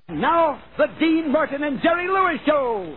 Now, the Dean Martin and Jerry Lewis Show.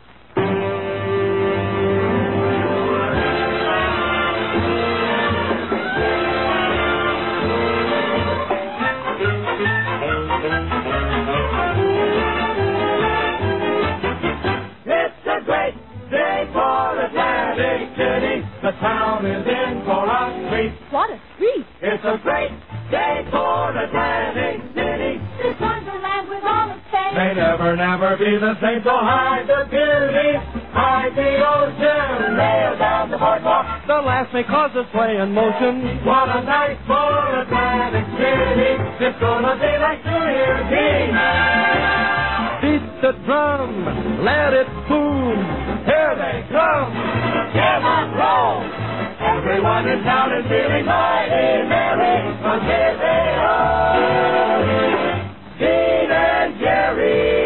It's a great day for Atlantic City. The town is in for a treat. What a treat! It's a great day for Atlantic City. This wonderland with all its fame. May never be the same, so hide the beauty, hide the ocean, nail down the boardwalk. The laughs may cause us play in motion. What a night for Atlantic City. It's gonna be like New Year's Eve. Beat the drum, let it boom. Here they come, give us roll. Everyone in town is feeling mighty merry, 'cause here they are, Dean and Jerry.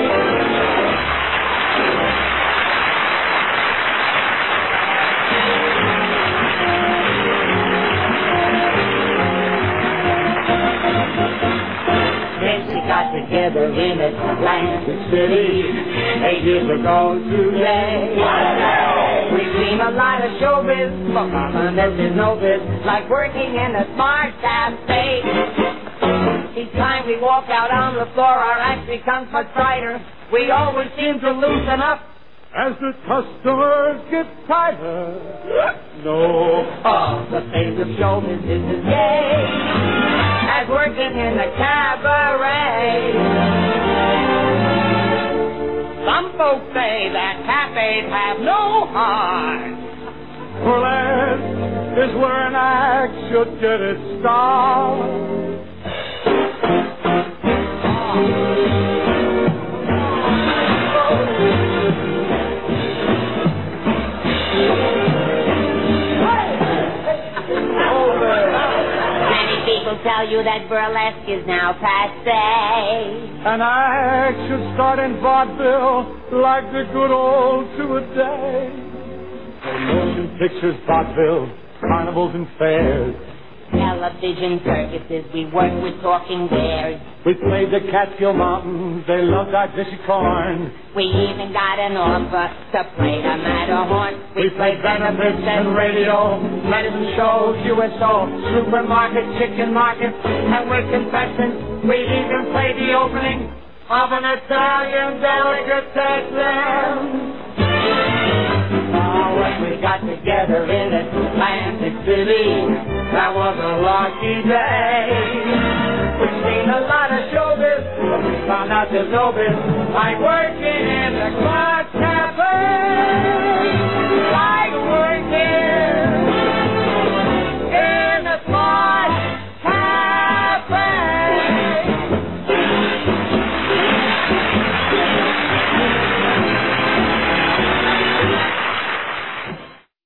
We got together in Atlantic City 8 years ago today. We've seen a lot of showbiz, but mama doesn't know this, like working in a smart cafe. Each time we walk out on the floor, our act becomes much brighter. We always seem to loosen up As the customers get tighter, no. the face of showbiz is as gay as working in a cabaret. Some folks say that cafes have no heart. Burlesque is where an act should get its start. People tell you that burlesque is now passé. An act should start in vaudeville like the good old two a day. Motion pictures, vaudeville, carnivals and fairs. Television circuses, we work with talking bears. We played the Catskill Mountains, they loved our dishy corn. We even got an offer to play the Matterhorn. We played benefits and radio, medicine shows, USO, supermarket, chicken market, and with confessions, we even played the opening of an Italian delicatessen. When we got together in Atlantic City, that was a lucky day. We've seen a lot of showbiz, but we found out there's no biz like working in the closet.